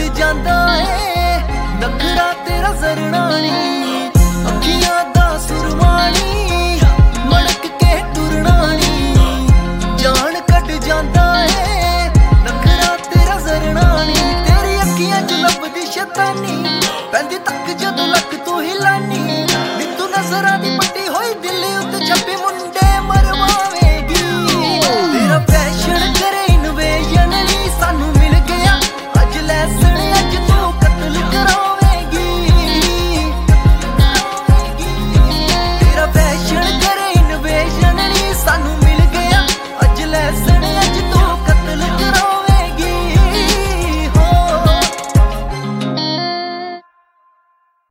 ਜਾਂਦਾ ਏ ਨਖਰਾ ਤੇਰਾ ਜ਼ਰਣਾ ਨੀ ਅੱਖੀਆਂ ਦਾ ਸੁਰਮਾਣੀ ਮੜਕ ਕੇ ਟੁਰਨਾ ਨੀ ਜਾਨ ਕੱਢ ਜਾਂਦਾ ਏ ਨਖਰਾ ਤੇਰਾ ਜ਼ਰਣਾ ਨੀ ਤੇਰੀ ਅੱਖੀਆਂ 'ਚ ਲੱਭਦੀ ਸ਼ੈਤਾਨੀ ਪੈਂਦੀ